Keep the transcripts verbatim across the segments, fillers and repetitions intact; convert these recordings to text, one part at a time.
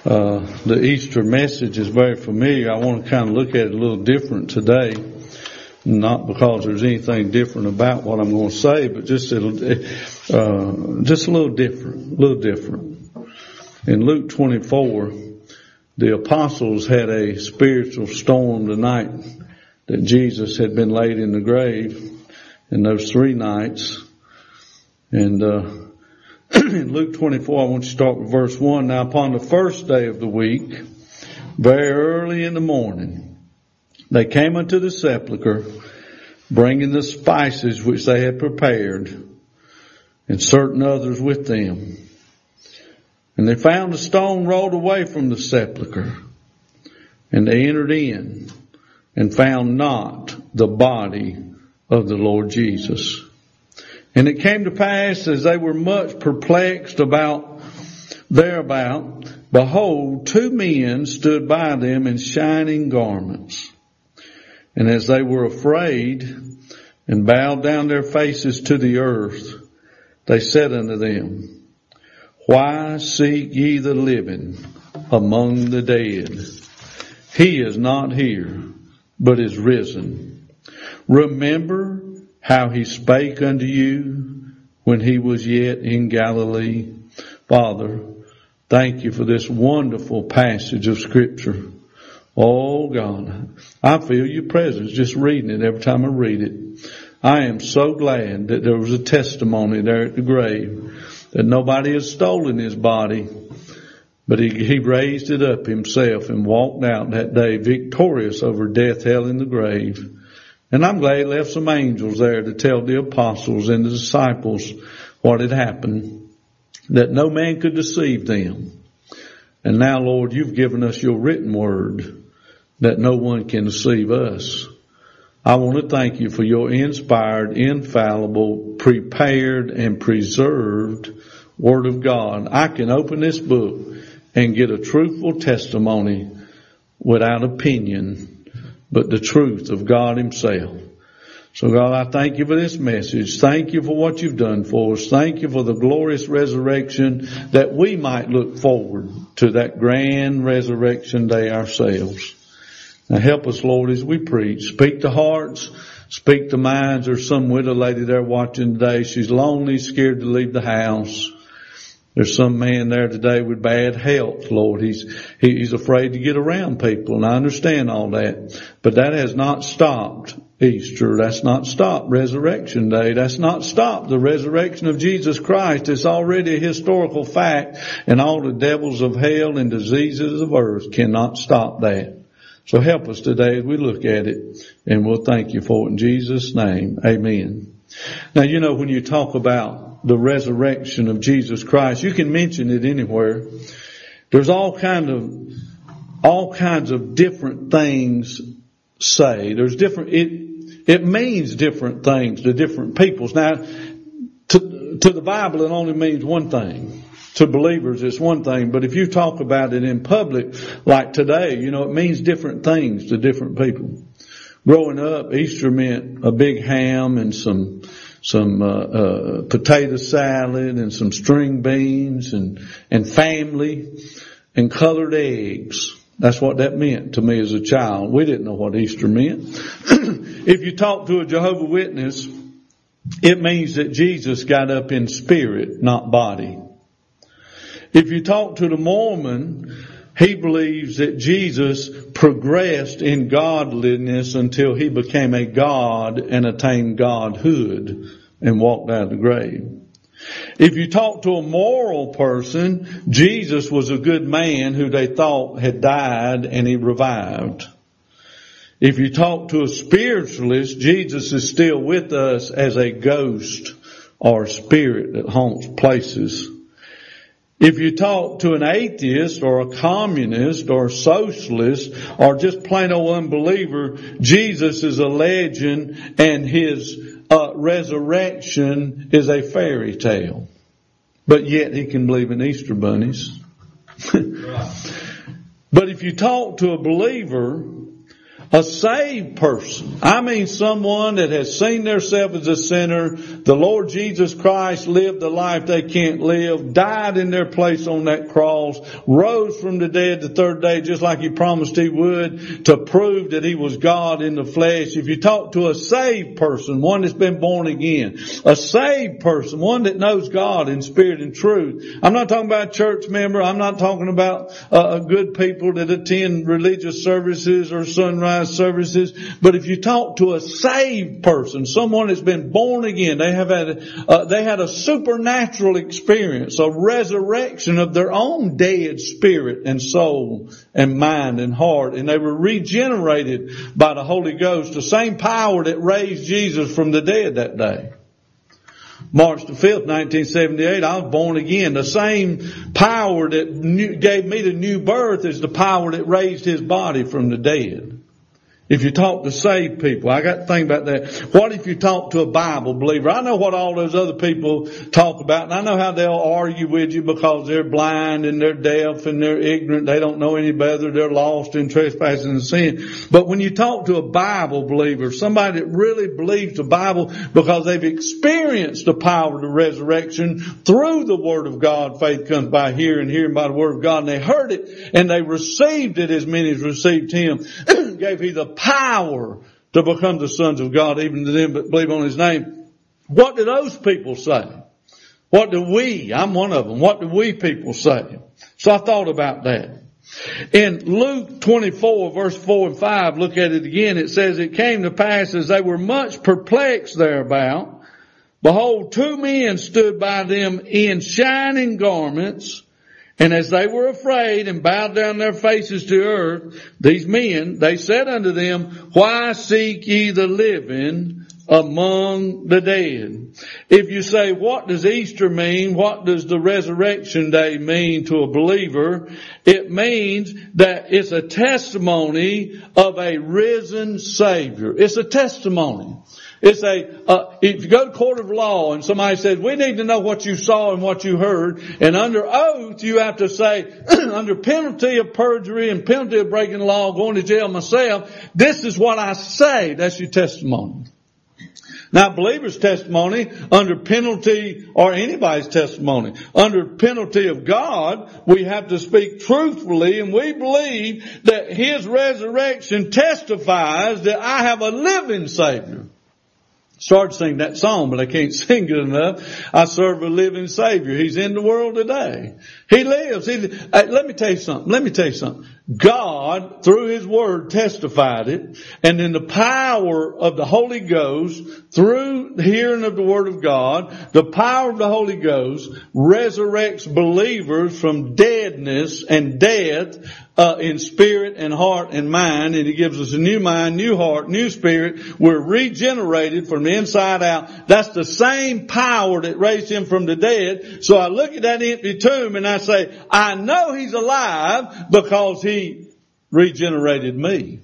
Uh, the Easter message is very familiar. I want to kind of look at it a little different today. Not because there's anything different about what I'm going to say, but just a, uh, just a little different, a little different. In Luke twenty-four, the apostles had a spiritual storm the night that Jesus had been laid in the grave, in those three nights. And, uh, in Luke twenty-four, I want you to start with verse one. Now upon the first day of the week, very early in the morning, they came unto the sepulchre, bringing the spices which they had prepared, and certain others with them. And they found a stone rolled away from the sepulchre. And they entered in, and found not the body of the Lord Jesus. And it came to pass, as they were much perplexed about thereabout, behold, two men stood by them in shining garments. And as they were afraid, and bowed down their faces to the earth, they said unto them, Why seek ye the living among the dead? He is not here, but is risen. Remember how he spake unto you when he was yet in Galilee. Father, thank you for this wonderful passage of Scripture. Oh God, I feel your presence just reading it every time I read it. I am so glad that there was a testimony there at the grave, that nobody has stolen his body, but he, he raised it up himself and walked out that day victorious over death, hell, and the grave. And I'm glad he left some angels there to tell the apostles and the disciples what had happened, that no man could deceive them. And now, Lord, you've given us your written word that no one can deceive us. I want to thank you for your inspired, infallible, prepared, and preserved Word of God. I can open this book and get a truthful testimony without opinion, but the truth of God himself. So God, I thank you for this message. Thank you for what you've done for us. Thank you for the glorious resurrection, that we might look forward to that grand resurrection day ourselves. Now help us, Lord, as we preach. Speak to hearts, speak to minds. There's some widow lady there watching today. She's lonely, scared to leave the house. There's some man there today with bad health, Lord. He's, he's afraid to get around people, and I understand all that. But that has not stopped Easter. That's not stopped Resurrection Day. That's not stopped the resurrection of Jesus Christ. It's already a historical fact, and all the devils of hell and diseases of earth cannot stop that. So help us today as we look at it, and we'll thank you for it in Jesus' name. Amen. Now, you know, when you talk about the resurrection of Jesus Christ, you can mention it anywhere. There's all kind of, all kinds of different things say. There's different, it, it means different things to different peoples. Now, to, to the Bible, it only means one thing. To believers, it's one thing. But if you talk about it in public, like today, you know, it means different things to different people. Growing up, Easter meant a big ham and some some uh, uh potato salad and some string beans and and family and colored eggs. That's what that meant to me as a child. We didn't know what Easter meant. If you talk to a Jehovah's Witness, it means that Jesus got up in spirit, not body. If you talk to the Mormon, he believes that Jesus progressed in godliness until he became a God and attained godhood and walked out of the grave. If you talk to a moral person, Jesus was a good man who they thought had died and he revived. If you talk to a spiritualist, Jesus is still with us as a ghost or spirit that haunts places. If you talk to an atheist or a communist or a socialist or just plain old unbeliever, Jesus is a legend and his uh, resurrection is a fairy tale. But yet he can believe in Easter bunnies. But if you talk to a believer, A saved person. I mean someone that has seen themselves as a sinner. The Lord Jesus Christ lived the life they can't live, died in their place on that cross, rose from the dead the third day just like He promised He would to prove that He was God in the flesh. If you talk to a saved person, one that's been born again, a saved person, one that knows God in spirit and truth. I'm not talking about a church member. I'm not talking about uh, good people that attend religious services or sunrise services, but if you talk to a saved person, someone that's been born again, they have had, uh, they had a supernatural experience, a resurrection of their own dead spirit and soul and mind and heart, and they were regenerated by the Holy Ghost, the same power that raised Jesus from the dead that day. March the fifth, nineteen seventy-eight, I was born again. The same power that new, gave me the new birth is the power that raised His body from the dead. If you talk to saved people, I got to think about that. What if you talk to a Bible believer? I know what all those other people talk about, and I know how they'll argue with you because they're blind and they're deaf and they're ignorant. They don't know any better. They're lost in trespassing and sin. But when you talk to a Bible believer, somebody that really believes the Bible because they've experienced the power of the resurrection through the Word of God, faith comes by hearing, hearing by the Word of God, and they heard it and they received it as many as received Him, gave He the power to become the sons of God, even to them that believe on His name. What do those people say? What do we, I'm one of them, what do we people say? So I thought about that. In Luke twenty-four, verse four and five, look at it again. It says, it came to pass as they were much perplexed thereabout, behold, two men stood by them in shining garments, and as they were afraid and bowed down their faces to earth, these men, they said unto them, why seek ye the living among the dead? If you say, what does Easter mean? What does the resurrection day mean to a believer? It means that it's a testimony of a risen Savior. It's a testimony. It's a, uh, if you go to court of law and somebody says, we need to know what you saw and what you heard, and under oath you have to say, under penalty of perjury and penalty of breaking the law, going to jail myself, this is what I say. That's your testimony. Now, believer's testimony, under penalty, or anybody's testimony, under penalty of God, we have to speak truthfully, and we believe that His resurrection testifies that I have a living Savior. Started singing that song, but I can't sing good enough. I serve a living Savior. He's in the world today. He lives. He, hey, let me tell you something. Let me tell you something. God, through His Word, testified it. And in the power of the Holy Ghost, through the hearing of the Word of God, the power of the Holy Ghost resurrects believers from deadness and death, Uh, in spirit and heart and mind, and He gives us a new mind, new heart, new spirit. We're regenerated from the inside out. That's the same power that raised Him from the dead. So I look at that empty tomb and I say, I know He's alive because He regenerated me.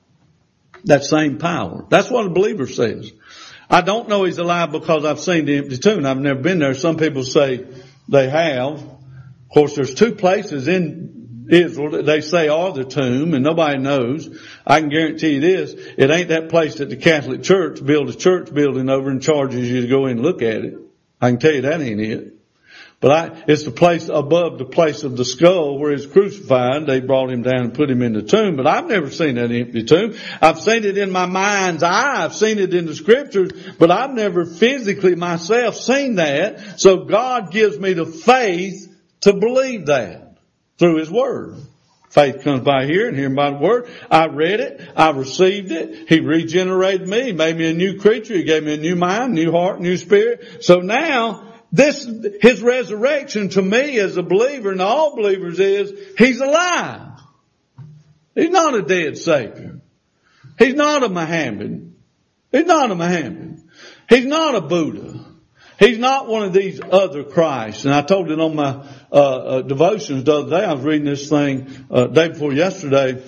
That same power. That's what a believer says. I don't know He's alive because I've seen the empty tomb. I've never been there. Some people say they have. Of course, there's two places in Israel that they say are the tomb, and nobody knows. I can guarantee you this, it ain't that place that the Catholic Church built a church building over and charges you to go in and look at it. I can tell you that ain't it. But I, it's the place above the place of the skull where He's crucified. They brought Him down and put Him in the tomb. But I've never seen that empty tomb. I've seen it in my mind's eye. I've seen it in the Scriptures. But I've never physically myself seen that. So God gives me the faith to believe that through His Word. Faith comes by hearing, hearing by the Word. I read it. I received it. He regenerated me. He made me a new creature. He gave me a new mind, new heart, new spirit. So now, this, His resurrection to me as a believer and to all believers is, He's alive. He's not a dead Savior. He's not a Muhammad. He's not a Muhammad. He's not a Buddha. He's not one of these other Christs. And I told it on my uh, uh devotions the other day. I was reading this thing uh day before yesterday.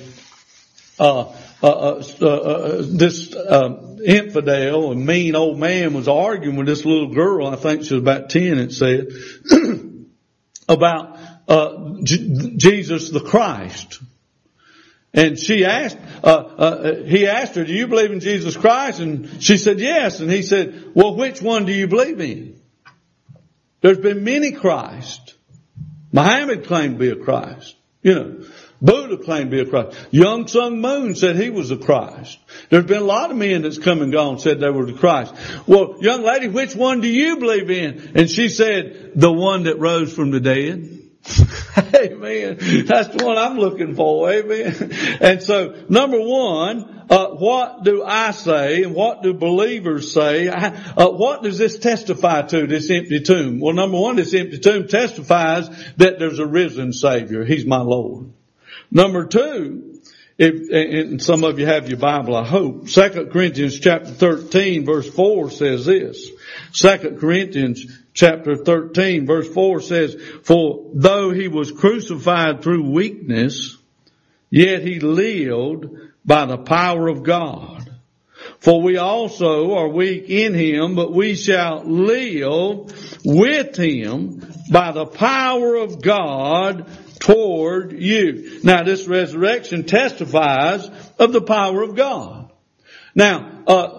Uh, uh, uh, uh, uh this uh, infidel, a mean old man, was arguing with this little girl. I think she was about ten, it said, about uh J- Jesus the Christ. And she asked, uh, uh, he asked her, do you believe in Jesus Christ? And she said, yes. And he said, well, which one do you believe in? There's been many Christ. Muhammad claimed to be a Christ. You know, Buddha claimed to be a Christ. Young Sun Moon said he was a Christ. There's been a lot of men that's come and gone said they were the Christ. Well, young lady, which one do you believe in? And she said, the one that rose from the dead. Amen. That's the one I'm looking for. Amen. And so, number one, uh, what do I say and what do believers say? Uh, what does this testify to, this empty tomb? Well, number one, this empty tomb testifies that there's a risen Savior. He's my Lord. Number two, if, and some of you have your Bible, I hope. Second Corinthians chapter thirteen verse four says this. Second Corinthians chapter thirteen verse four says, for though he was crucified through weakness, yet he lived by the power of God. For we also are weak in him, but we shall live with him by the power of God toward you. Now this resurrection testifies of the power of God. Now, uh,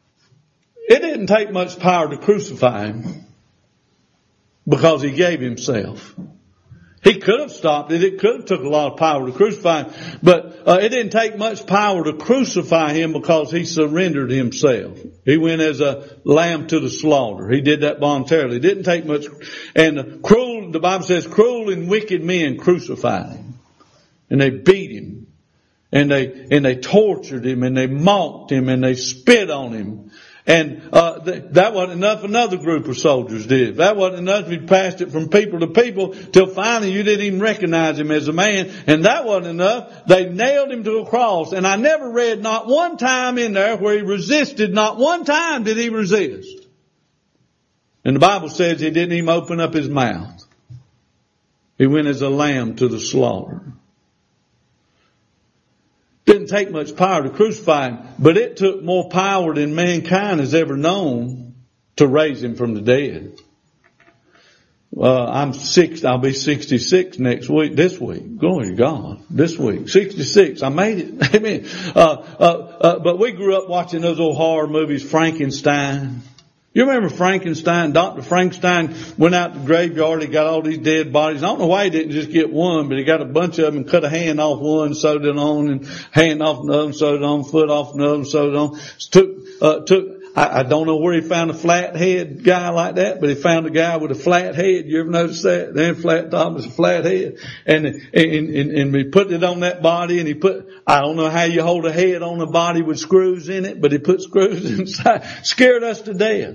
it didn't take much power to crucify him because he gave himself. He could have stopped it. It could have took a lot of power to crucify him. But uh, it didn't take much power to crucify him because he surrendered himself. He went as a lamb to the slaughter. He did that voluntarily. It didn't take much. And cruel, the Bible says, cruel and wicked men crucified him. And they beat him. And they, and they tortured him. And they mocked him. And they spit on him. And uh th- that wasn't enough. Another group of soldiers did. That wasn't enough. He passed it from people to people till finally you didn't even recognize him as a man. And that wasn't enough. They nailed him to a cross. And I never read not one time in there where he resisted. Not one time did he resist. And the Bible says he didn't even open up his mouth. He went as a lamb to the slaughter. Didn't take much power to crucify him, but it took more power than mankind has ever known to raise him from the dead. Uh, I'm six, I'll be sixty-six next week, this week. Glory to God. This week. sixty-six. I made it. Amen. Uh, uh, uh, but we grew up watching those old horror movies, Frankenstein. You remember Frankenstein? Doctor Frankenstein went out to the graveyard. He got all these dead bodies. I don't know why he didn't just get one, but he got a bunch of them and cut a hand off one, sewed it on, and hand off another, sewed it on, foot off another, sewed it on. Took, uh, took, I, I don't know where he found a flat head guy like that, but he found a guy with a flat head. You ever notice that? Then flat top is a flat head. And, and, and, and we put it on that body and he put, I don't know how you hold a head on a body with screws in it, but he put screws inside. Scared us to death.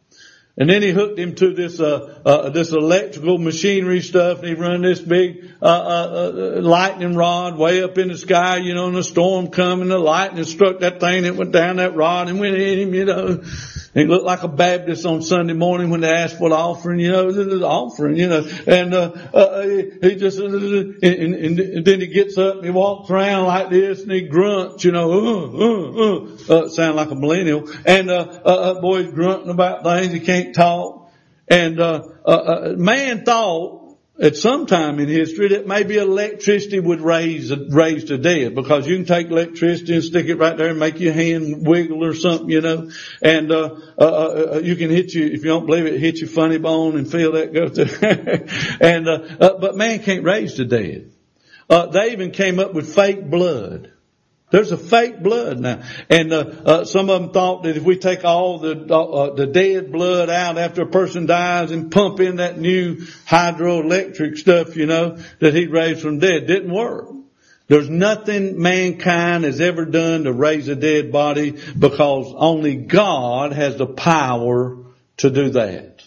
And then he hooked him to this, uh, uh, this electrical machinery stuff, and he run this big, uh, uh, uh, lightning rod way up in the sky, you know, and the storm coming, the lightning struck that thing, it went down that rod and went in him, you know. He looked like a Baptist on Sunday morning when they asked for the offering, you know, the offering, you know, and, uh, uh, he just, uh, and, and, and then he gets up and he walks around like this and he grunts, you know, uh, uh, uh, uh sound like a millennial. And, uh, uh, uh boy, he's grunting about things. He can't talk. And, uh, uh, uh man thought at some time in history that maybe electricity would raise, raise the dead, because you can take electricity and stick it right there and make your hand wiggle or something, you know, and, uh, uh, uh you can hit you, if you don't believe it, hit your funny bone and feel that go through. and, uh, uh, but man can't raise the dead. Uh, they even came up with fake blood. There's a fake blood now. And, uh, uh, some of them thought that if we take all the, uh, the dead blood out after a person dies and pump in that new hydroelectric stuff, you know, that he'd raise from the dead, didn't work. There's nothing mankind has ever done to raise a dead body, because only God has the power to do that.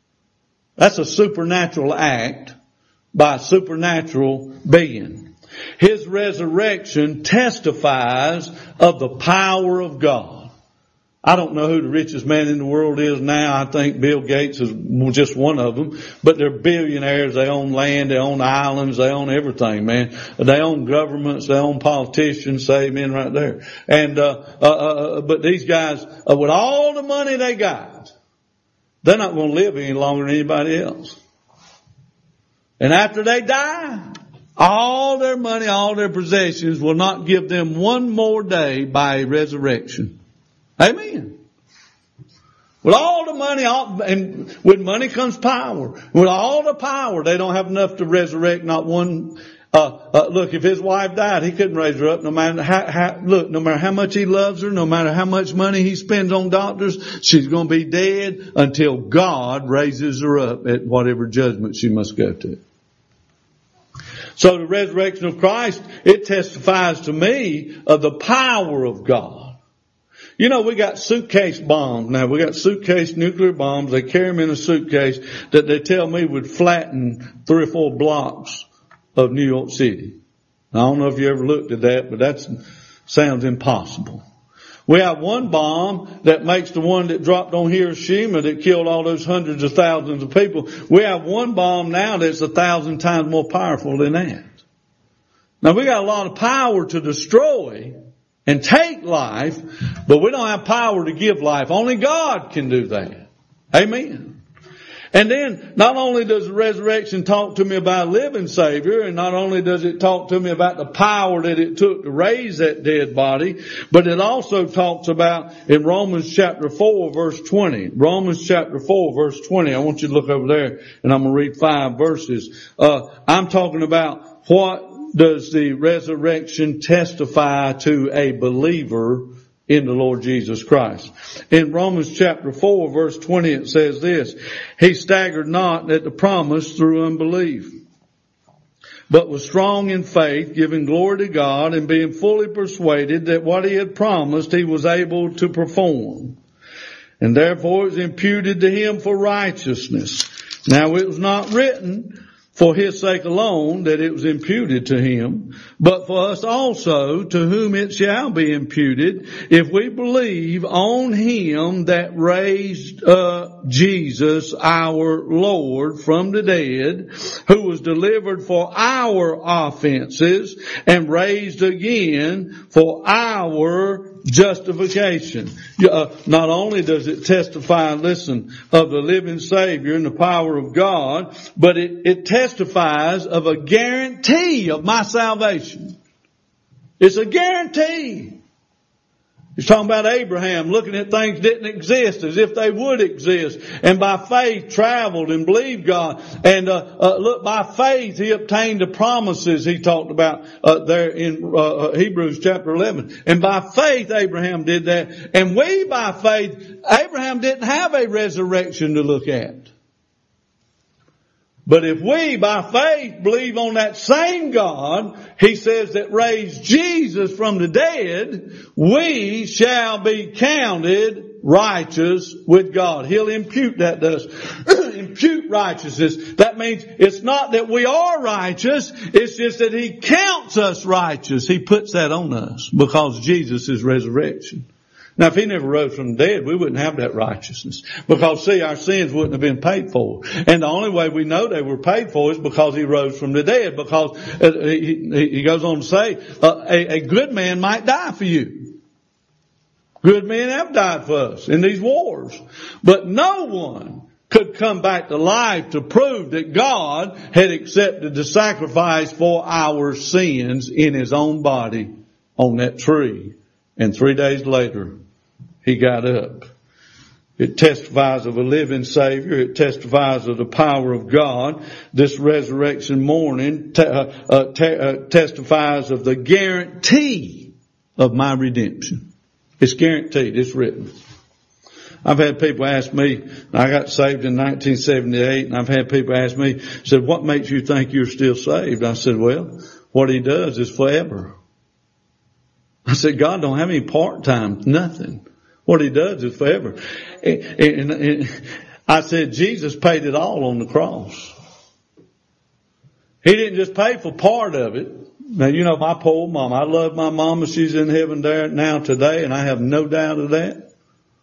That's a supernatural act by a supernatural being. His resurrection testifies of the power of God. I don't know who the richest man in the world is now. I think Bill Gates is just one of them. But they're billionaires. They own land. They own islands. They own everything, man. They own governments. They own politicians. Say amen right there. And, uh, uh, uh but these guys, uh, with all the money they got, they're not going to live any longer than anybody else. And after they die, all their money, all their possessions will not give them one more day by resurrection. Amen. With all the money, all, and with money comes power. With all the power, they don't have enough to resurrect not one. Uh, uh, look, if his wife died, he couldn't raise her up. No matter how, how, look, no matter how much he loves her, no matter how much money he spends on doctors, she's going to be dead until God raises her up at whatever judgment she must go to. So the resurrection of Christ, it testifies to me of the power of God. You know, we got suitcase bombs. Now, we got suitcase nuclear bombs. They carry them in a suitcase that they tell me would flatten three or four blocks of New York City. I don't know if you ever looked at that, but that sounds impossible. We have one bomb that makes the one that dropped on Hiroshima that killed all those hundreds of thousands of people. We have one bomb now that's a thousand times more powerful than that. Now, we got a lot of power to destroy and take life, but we don't have power to give life. Only God can do that. Amen. And then, not only does the resurrection talk to me about a living Savior, and not only does it talk to me about the power that it took to raise that dead body, but it also talks about in Romans chapter four, verse twenty. Romans chapter four, verse twenty. I want you to look over there, and I'm going to read five verses. Uh, I'm talking about what does the resurrection testify to a believer in the Lord Jesus Christ. In Romans chapter four, verse twenty, it says this: He staggered not at the promise through unbelief, but was strong in faith, giving glory to God, and being fully persuaded that what he had promised he was able to perform. And therefore it was imputed to him for righteousness. Now it was not written for his sake alone that it was imputed to him, but for us also, to whom it shall be imputed, if we believe on him that raised up Jesus our Lord from the dead, who was delivered for our offenses and raised again for our justification. Uh, not only does it testify, listen, of the living Savior and the power of God, but it, it testifies of a guarantee of my salvation. It's a guarantee. He's talking about Abraham looking at things that didn't exist as if they would exist, and by faith traveled and believed God. And uh, uh look, by faith he obtained the promises he talked about uh, there in uh, Hebrews chapter eleven. And by faith Abraham did that. And we by faith, Abraham didn't have a resurrection to look at. But if we, by faith, believe on that same God, he says, that raised Jesus from the dead, we shall be counted righteous with God. He'll impute that to us. Impute righteousness. That means it's not that we are righteous, it's just that he counts us righteous. He puts that on us because Jesus is resurrection. Now, if he never rose from the dead, we wouldn't have that righteousness. Because, see, our sins wouldn't have been paid for. And the only way we know they were paid for is because he rose from the dead. Because uh, he, he goes on to say, uh, a, a good man might die for you. Good men have died for us in these wars. But no one could come back to life to prove that God had accepted the sacrifice for our sins in his own body on that tree. And three days later, he got up. It testifies of a living Savior. It testifies of the power of God. This resurrection morning te- uh, uh, te- uh, testifies of the guarantee of my redemption. It's guaranteed. It's written. I've had people ask me, I got saved in nineteen seventy-eight, and I've had people ask me, said, what makes you think you're still saved? I said, well, what he does is forever. I said, God don't have any part-time, nothing. What he does is forever. And, and, and I said, Jesus paid it all on the cross. He didn't just pay for part of it. Now, you know, my poor mom, I love my mama. She's in heaven there now today, and I have no doubt of that.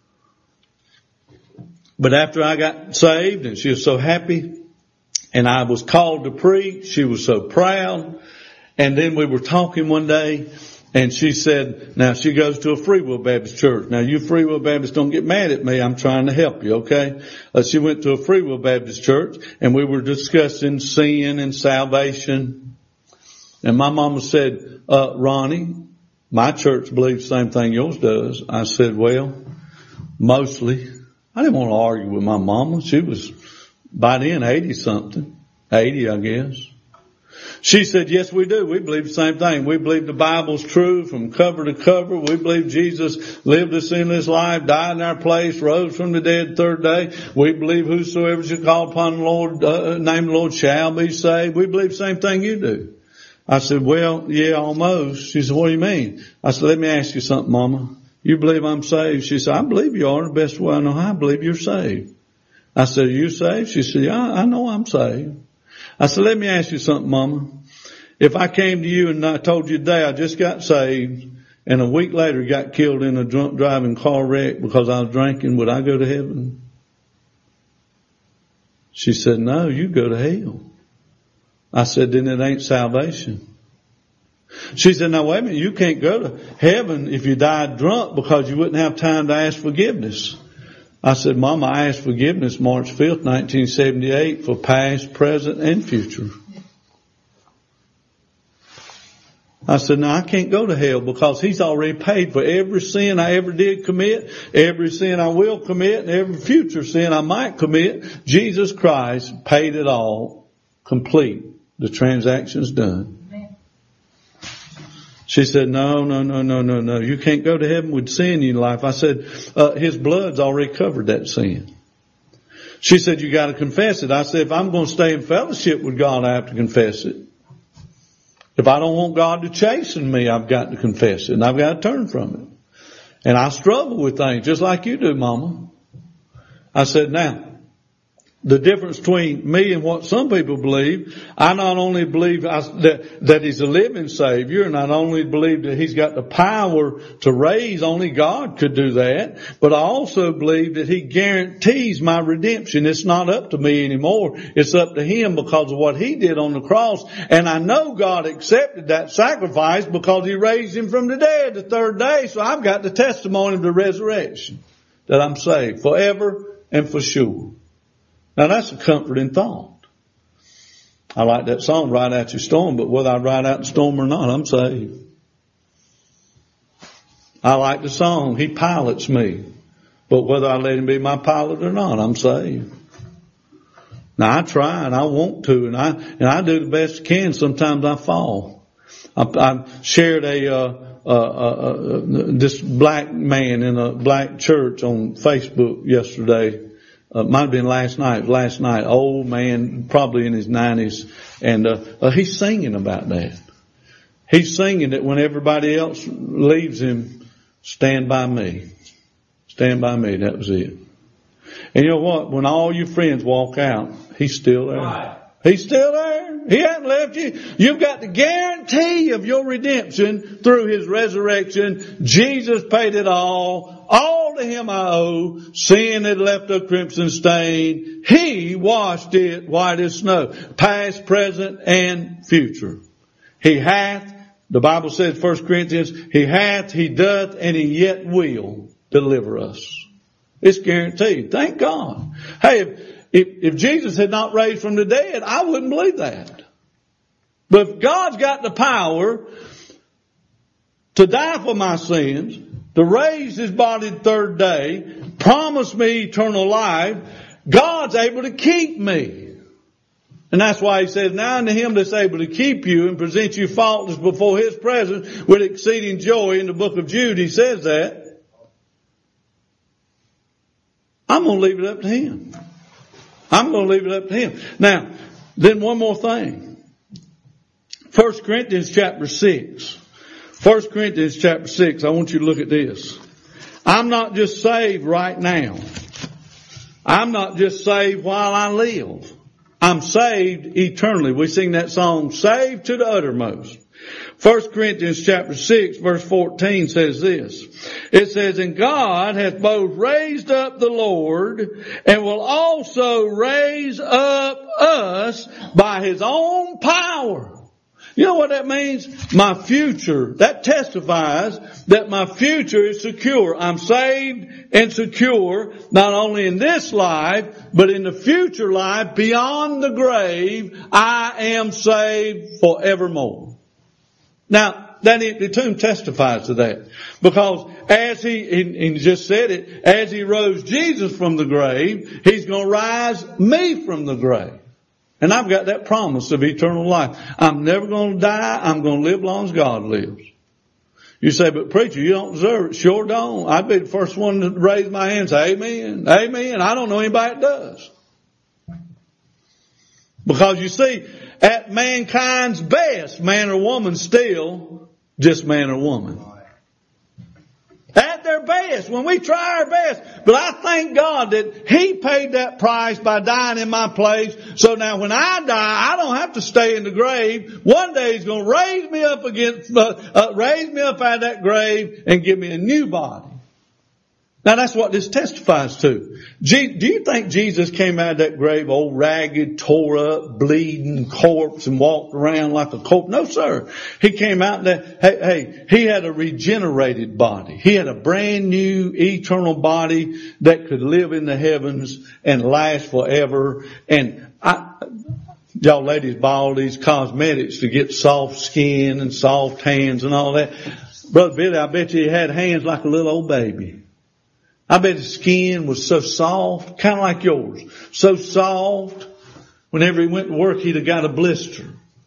But after I got saved, and she was so happy, and I was called to preach, she was so proud. And then we were talking one day, and she said, now she goes to a Free Will Baptist church. Now you Free Will Baptists don't get mad at me. I'm trying to help you, okay? Uh, she went to a Free Will Baptist church, and we were discussing sin and salvation. And my mama said, uh, Ronnie, my church believes the same thing yours does. I said, well, mostly. I didn't want to argue with my mama. She was by then eighty something, eighty, I guess. She said, yes, we do. We believe the same thing. We believe the Bible's true from cover to cover. We believe Jesus lived a sinless life, died in our place, rose from the dead the third day. We believe whosoever shall call upon the Lord, uh, name of the Lord shall be saved. We believe the same thing you do. I said, well, yeah, almost. She said, what do you mean? I said, let me ask you something, Mama. You believe I'm saved? She said, I believe you are. The best way I know how, I believe you're saved. I said, are you saved? She said, yeah, I know I'm saved. I said, let me ask you something, Mama. If I came to you and I told you today I just got saved and a week later got killed in a drunk driving car wreck because I was drinking, would I go to heaven? She said, no, you go to hell. I said, then it ain't salvation. She said, now wait a minute, you can't go to heaven if you died drunk because you wouldn't have time to ask forgiveness. I said, Mama, I asked forgiveness March fifth, nineteen seventy-eight for past, present, and future. I said, no, I can't go to hell because He's already paid for every sin I ever did commit, every sin I will commit, and every future sin I might commit. Jesus Christ paid it all, complete. The transaction's done. She said, no, no, no, no, no, no. You can't go to heaven with sin in your life. I said, uh, His blood's already covered that sin. She said, you got to confess it. I said, if I'm going to stay in fellowship with God, I have to confess it. If I don't want God to chasten me, I've got to confess it, and I've got to turn from it. And I struggle with things just like you do, Mama. I said, now, the difference between me and what some people believe, I not only believe I, that, that He's a living Savior, and I not only believe that He's got the power to raise, only God could do that, but I also believe that He guarantees my redemption. It's not up to me anymore. It's up to Him because of what He did on the cross. And I know God accepted that sacrifice because He raised Him from the dead the third day. So I've got the testimony of the resurrection that I'm saved forever and for sure. Now that's a comforting thought. I like that song, Ride Out Your Storm, but whether I ride out the storm or not, I'm saved. I like the song, He pilots me, but whether I let Him be my pilot or not, I'm saved. Now I try and I want to, and I, and I do the best I can. Sometimes I fall. I, I shared a, uh, uh, uh, uh, this black man in a black church on Facebook yesterday. Uh, might have been last night, last night, old man, probably in his nineties, and, uh, uh, he's singing about that. He's singing that when everybody else leaves him, stand by me. Stand by me, that was it. And you know what? When all your friends walk out, He's still there. Right. He's still there. He hasn't left you. You've got the guarantee of your redemption through His resurrection. Jesus paid it all. All to Him I owe. Sin had left a crimson stain. He washed it white as snow. Past, present, and future. He hath, the Bible says, First Corinthians, He hath, He doth, and He yet will deliver us. It's guaranteed. Thank God. Hey, if, if, if Jesus had not raised from the dead, I wouldn't believe that. But if God's got the power to die for my sins, to raise His body the third day, promise me eternal life, God's able to keep me. And that's why He says, now unto Him that's able to keep you and present you faultless before His presence with exceeding joy. In the book of Jude, He says that. I'm going to leave it up to Him. I'm going to leave it up to Him. Now, then one more thing. First Corinthians chapter six. First Corinthians chapter six. I want you to look at this. I'm not just saved right now. I'm not just saved while I live. I'm saved eternally. We sing that song, Saved to the Uttermost. First Corinthians chapter six verse fourteen says this. It says, and God hath both raised up the Lord and will also raise up us by His own power. You know what that means? My future, that testifies that my future is secure. I'm saved and secure, not only in this life, but in the future life beyond the grave. I am saved forevermore. Now, that empty tomb testifies to that. Because as he, he, he just said it, as he rose Jesus from the grave, he's going to rise me from the grave. And I've got that promise of eternal life. I'm never going to die. I'm going to live as long as God lives. You say, but preacher, you don't deserve it. Sure don't. I'd be the first one to raise my hand and say, amen, amen. I don't know anybody that does. Because you see, at mankind's best, man or woman still just man or woman. At their best, when we try our best. But I thank God that He paid that price by dying in my place. So now when I die, I don't have to stay in the grave. One day He's going to raise me up against, uh, uh, raise me up out of that grave and give me a new body. Now that's what this testifies to. Je- do you think Jesus came out of that grave old ragged, tore up, bleeding corpse and walked around like a corpse? No, sir. He came out that, hey, hey, He had a regenerated body. He had a brand new eternal body that could live in the heavens and last forever. And I, y'all ladies buy all these cosmetics to get soft skin and soft hands and all that. Brother Billy, I bet you he had hands like a little old baby. I bet his skin was so soft, kind of like yours. So soft, whenever he went to work, he'd have got a blister.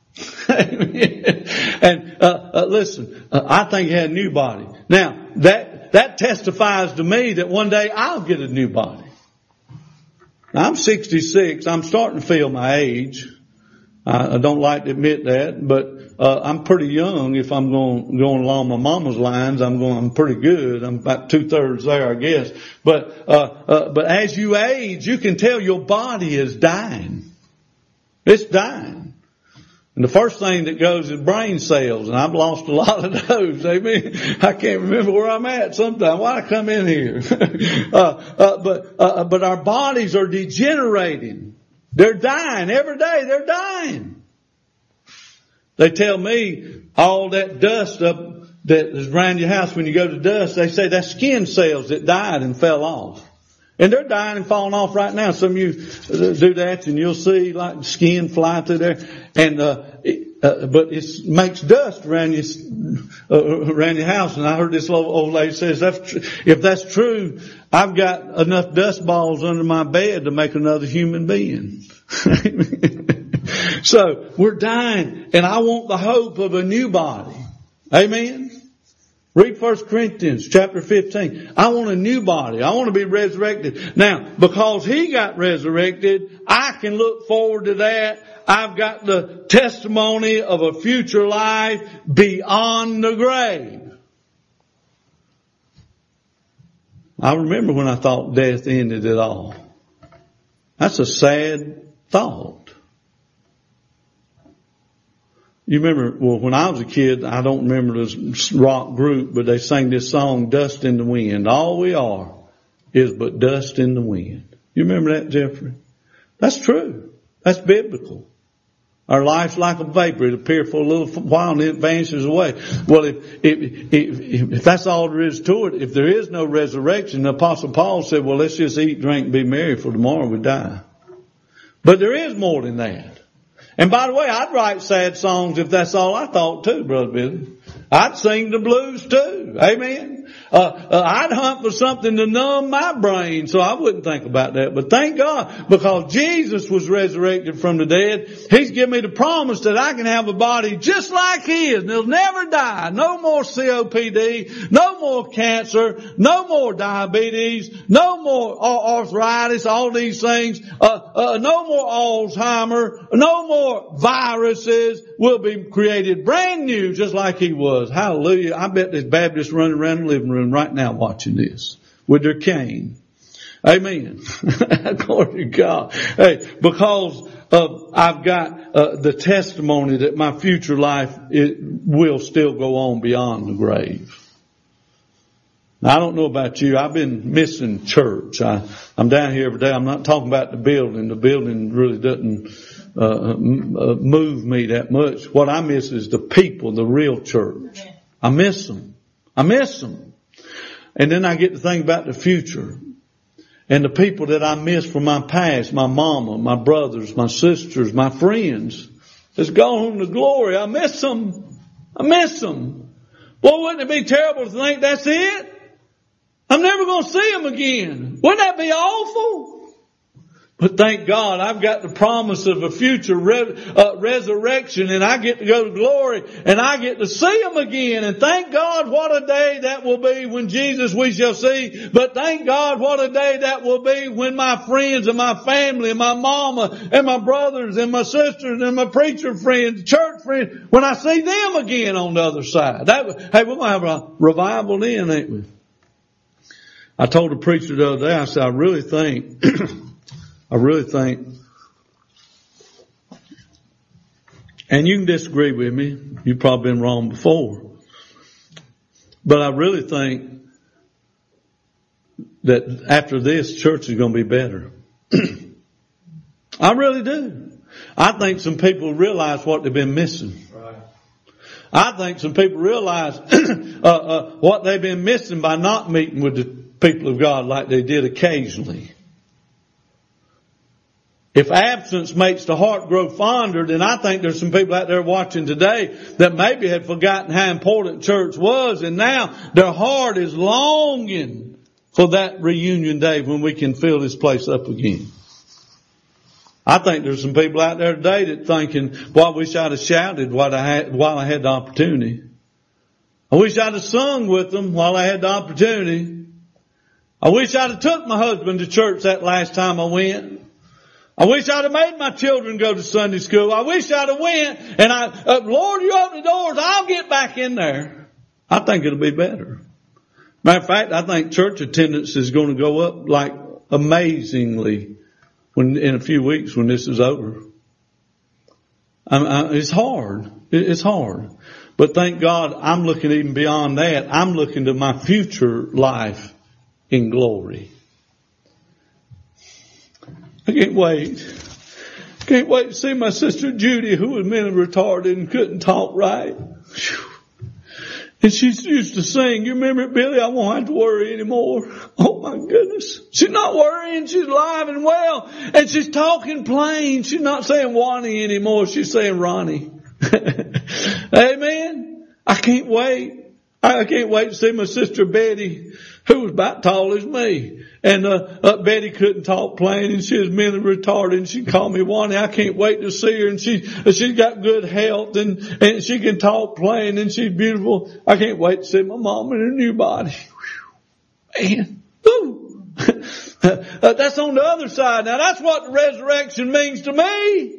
and uh, uh, listen, uh, I think he had a new body. Now, that that testifies to me that one day I'll get a new body. Now, I'm sixty-six. I'm starting to feel my age. I, I don't like to admit that, but uh, I'm pretty young. If I'm going going along my mama's lines, I'm going. I'm pretty good. I'm about two thirds there, I guess. But uh, uh, but as you age, you can tell your body is dying. It's dying. And the first thing that goes is brain cells, and I've lost a lot of those. Amen. I can't remember where I'm at sometimes. Why I come in here? uh, uh, but uh, but our bodies are degenerating. They're dying every day. They're dying. They tell me all that dust up that is around your house when you go to dust, they say that's skin cells that died and fell off. And they're dying and falling off right now. Some of you do that and you'll see like skin fly through there. And, uh, it, uh but it makes dust around your, uh, around your house. And I heard this old, old lady says, that's tr- if that's true, I've got enough dust balls under my bed to make another human being. So we're dying, and I want the hope of a new body. Amen. Read First Corinthians chapter fifteen. I want a new body. I want to be resurrected. Now, because He got resurrected, I can look forward to that. I've got the testimony of a future life beyond the grave. I remember when I thought death ended it all. That's a sad thought. You remember, well, when I was a kid, I don't remember this rock group, but they sang this song, Dust in the Wind. All we are is but dust in the wind. You remember that, Jeffrey? That's true. That's biblical. Our life's like a vapor. It appears for a little while and it vanishes away. Well, if, if, if, if that's all there is to it, if there is no resurrection, the Apostle Paul said, well, let's just eat, drink, and be merry, for tomorrow we die. But there is more than that. And by the way, I'd write sad songs if that's all I thought too, Brother Billy. I'd sing the blues too. Amen. Uh, uh, I'd hunt for something to numb my brain so I wouldn't think about that. But thank God, because Jesus was resurrected from the dead, He's given me the promise that I can have a body just like His, and it'll never die. No more C O P D, no more cancer, no more diabetes, no more arthritis, all these things, uh, uh, no more Alzheimer, no more viruses. Will be created brand new just like He was. Hallelujah. I bet there's Baptists running around the living room right now watching this with their cane. Amen. Glory to God. Hey, because of, I've got uh, the testimony that my future life it will still go on beyond the grave. Now, I don't know about you. I've been missing church. I, I'm down here every day. I'm not talking about the building. The building really doesn't uh, move me that much. What I miss is the people, the real church. I miss them. I miss them. And then I get to think about the future. And the people that I miss from my past, my mama, my brothers, my sisters, my friends, that's gone home to glory. I miss them. I miss them. Boy, wouldn't it be terrible to think that's it? I'm never going to see them again. Wouldn't that be awful? But thank God I've got the promise of a future re- uh, resurrection, and I get to go to glory, and I get to see them again. And thank God what a day that will be when Jesus we shall see. But thank God what a day that will be when my friends and my family and my mama and my brothers and my sisters and my preacher friends, church friends, when I see them again on the other side. That, hey, we're going to have a revival then, ain't we? I told a preacher the other day, I said, I really think... I really think, and you can disagree with me, you've probably been wrong before, but I really think that after this, church is going to be better. I really do. I think some people realize what they've been missing. Right. I think some people realize uh, uh, what they've been missing by not meeting with the people of God like they did occasionally. If absence makes the heart grow fonder, then I think there's some people out there watching today that maybe had forgotten how important church was, and now their heart is longing for that reunion day when we can fill this place up again. I think there's some people out there today that thinking, well, I wish I'd have shouted while I had, while I had the opportunity. I wish I'd have sung with them while I had the opportunity. I wish I'd have took my husband to church that last time I went. I wish I'd have made my children go to Sunday school. I wish I'd have went and I, uh, Lord, you open the doors, I'll get back in there. I think it'll be better. Matter of fact, I think church attendance is going to go up like amazingly when, in a few weeks when this is over. I, I, it's hard. It, it's hard. But thank God I'm looking even beyond that. I'm looking to my future life in glory. I can't wait. Can't wait to see my sister Judy, who was mentally retarded and couldn't talk right. And she used to sing, you remember it, Billy? I won't have to worry anymore. Oh my goodness. She's not worrying. She's alive and well. And she's talking plain. She's not saying Wani anymore. She's saying Ronnie. Amen. I can't wait. I can't wait to see my sister Betty, who was about tall as me. And uh, uh, Betty couldn't talk plain, and she was mentally retarded, and she called me Wani. I can't wait to see her, and she she's got good health, and and she can talk plain, and she's beautiful. I can't wait to see my mom in her new body. Whew. Man, woo. uh, that's on the other side. Now that's what the resurrection means to me.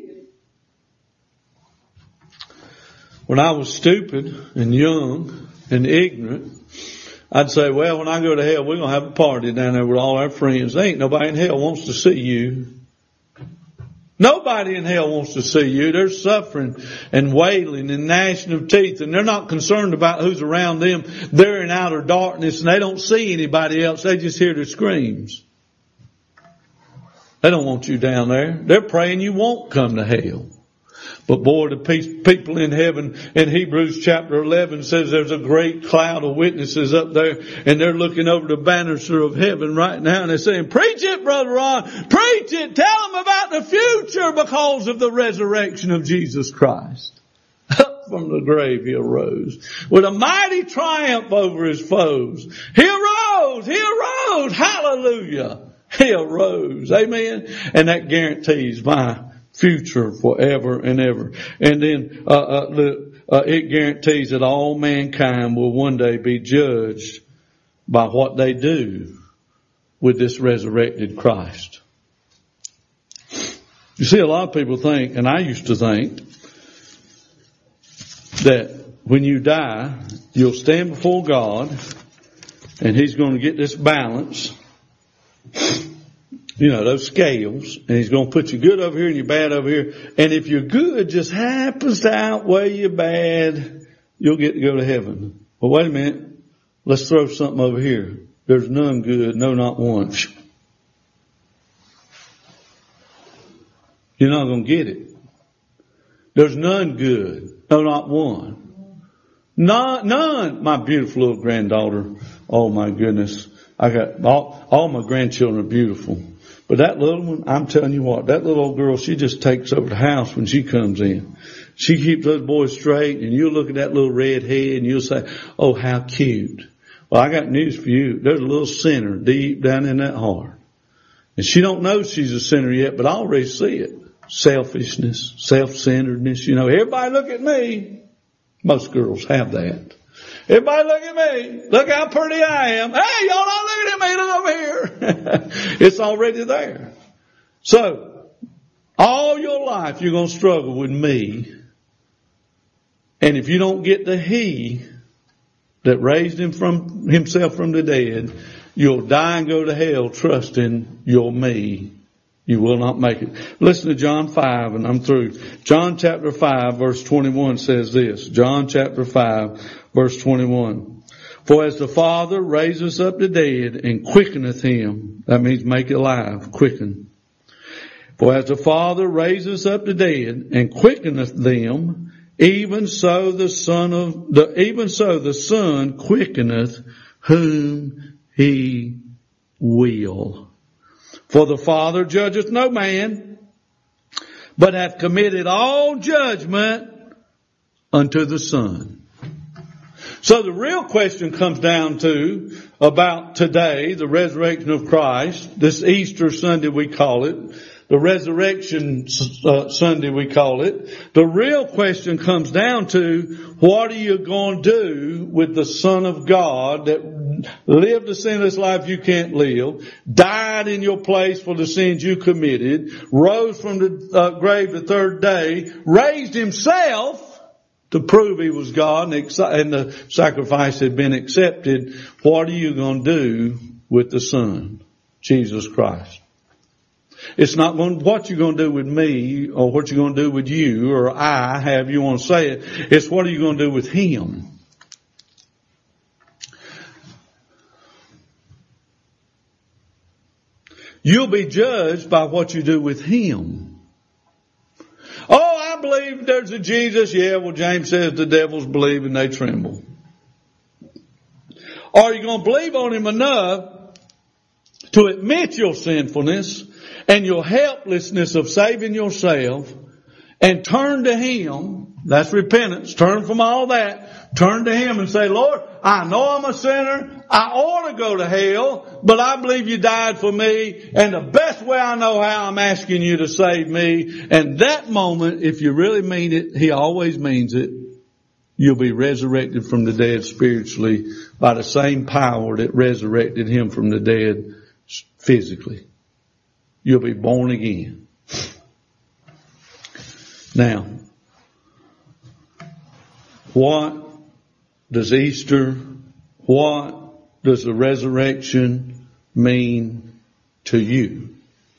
When I was stupid and young and ignorant, I'd say, well, when I go to hell, we're going to have a party down there with all our friends. There ain't nobody in hell wants to see you. Nobody in hell wants to see you. They're suffering and wailing and gnashing of teeth, and they're not concerned about who's around them. They're in outer darkness, and they don't see anybody else. They just hear their screams. They don't want you down there. They're praying you won't come to hell. But boy, the people in heaven in Hebrews chapter eleven says there's a great cloud of witnesses up there, and they're looking over the banister of heaven right now, and they're saying, preach it, Brother Ron, preach it, tell them about the future because of the resurrection of Jesus Christ. Up from the grave he arose with a mighty triumph over his foes. He arose, he arose, hallelujah. He arose, amen. And that guarantees my future forever and ever. And then uh, uh, the, uh, it guarantees that all mankind will one day be judged by what they do with this resurrected Christ. You see, a lot of people think, and I used to think, that when you die, you'll stand before God and He's going to get this balance. You know, those scales, and He's going to put you good over here and you bad over here. And if your good just happens to outweigh your bad, you'll get to go to heaven. Well, wait a minute. Let's throw something over here. There's none good, no, not one. You're not going to get it. There's none good, no, not one. None, none. My beautiful little granddaughter. Oh my goodness. I got all, all my grandchildren are beautiful. But that little one, I'm telling you what, that little old girl, she just takes over the house when she comes in. She keeps those boys straight, and you'll look at that little red head and you'll say, oh, how cute. Well, I got news for you. There's a little sinner deep down in that heart. And she don't know she's a sinner yet, but I already see it. Selfishness, self-centeredness, you know, everybody look at me. Most girls have that. Everybody look at me. Look how pretty I am. Hey, y'all not looking at me. Look over here. It's already there. So, all your life you're going to struggle with me. And if you don't get the He that raised him from himself from the dead, you'll die and go to hell trusting your me. You will not make it. Listen to John five, and I'm through. John chapter five, verse twenty-one says this. John chapter five, verse twenty-one. For as the Father raiseth up the dead and quickeneth him, that means make it alive, quicken. For as the Father raiseth up the dead and quickeneth them, even so the Son of the even so the Son quickeneth whom He will. For the Father judgeth no man, but hath committed all judgment unto the Son. So the real question comes down to about today, the resurrection of Christ, this Easter Sunday we call it, the resurrection uh, Sunday we call it. The real question comes down to, what are you going to do with the Son of God that lived a sinless life you can't live, died in your place for the sins you committed, rose from the uh, grave the third day, raised himself to prove he was God and, ex- and the sacrifice had been accepted. What are you going to do with the Son, Jesus Christ? It's not going, what you're going to do with me or what you're going to do with you or I, however you want to say it. It's what are you going to do with Him? You'll be judged by what you do with Him. Oh, I believe there's a Jesus. Yeah, well, James says the devils believe and they tremble. Are you going to believe on Him enough to admit your sinfulness and your helplessness of saving yourself and turn to Him? That's repentance. Turn from all that. Turn to Him and say, Lord, I know I'm a sinner. I ought to go to hell, but I believe You died for me. And the best way I know how, I'm asking You to save me. And that moment, if you really mean it, He always means it, you'll be resurrected from the dead spiritually by the same power that resurrected Him from the dead physically. You'll be born again. Now, what does Easter, what does the resurrection mean to you?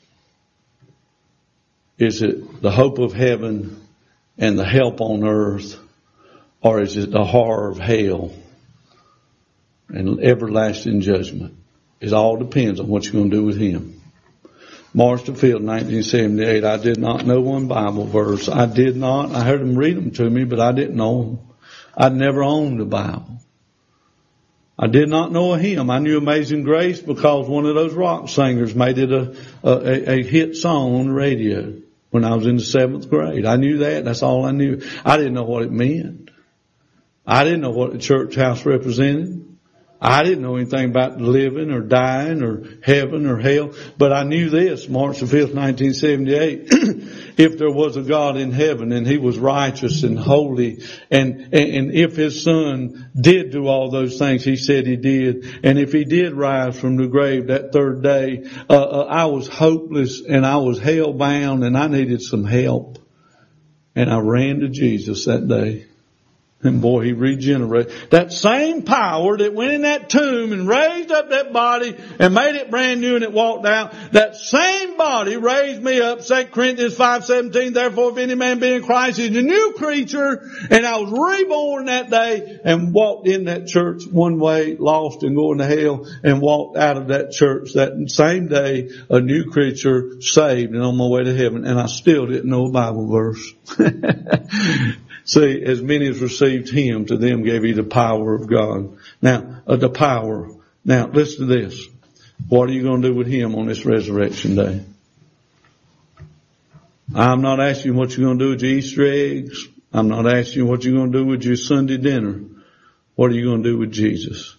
Is it the hope of heaven and the help on earth, or is it the horror of hell and everlasting judgment? It all depends on what you're going to do with Him. Marshfield, nineteen seventy-eight. I did not know one Bible verse. I did not. I heard them read them to me, but I didn't know them. I'd never owned a Bible. I did not know a hymn. I knew Amazing Grace because one of those rock singers made it a, a, a hit song on the radio when I was in the seventh grade. I knew that. That's all I knew. I didn't know what it meant. I didn't know what the church house represented. I didn't know anything about living or dying or heaven or hell, but I knew this, March the fifth, nineteen seventy-eight. If there was a God in heaven and He was righteous and holy, and, and, and if His Son did do all those things He said He did, and if He did rise from the grave that third day, uh, uh, I was hopeless and I was hell bound and I needed some help. And I ran to Jesus that day. And boy, He regenerated. That same power that went in that tomb and raised up that body and made it brand new and it walked out, that same body raised me up. Second Corinthians five seventeen, therefore if any man be in Christ, he's a new creature. And I was reborn that day and walked in that church one way, lost and going to hell, and walked out of that church that same day, a new creature, saved and on my way to heaven. And I still didn't know a Bible verse. See, as many as received Him, to them gave He the power of God. Now, uh, the power. Now, listen to this. What are you going to do with Him on this resurrection day? I'm not asking you what you're going to do with your Easter eggs. I'm not asking you what you're going to do with your Sunday dinner. What are you going to do with Jesus?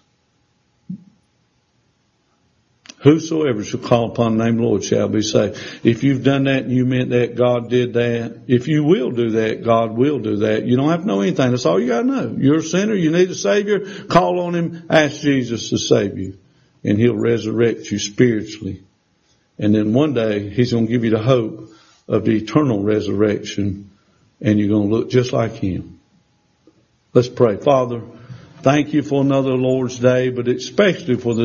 Whosoever shall call upon the name of the Lord shall be saved. If you've done that and you meant that, God did that. If you will do that, God will do that. You don't have to know anything. That's all you got to know. You're a sinner. You need a Savior. Call on Him. Ask Jesus to save you. And He'll resurrect you spiritually. And then one day He's going to give you the hope of the eternal resurrection. And you're going to look just like Him. Let's pray. Father, thank you for another Lord's Day, but especially for the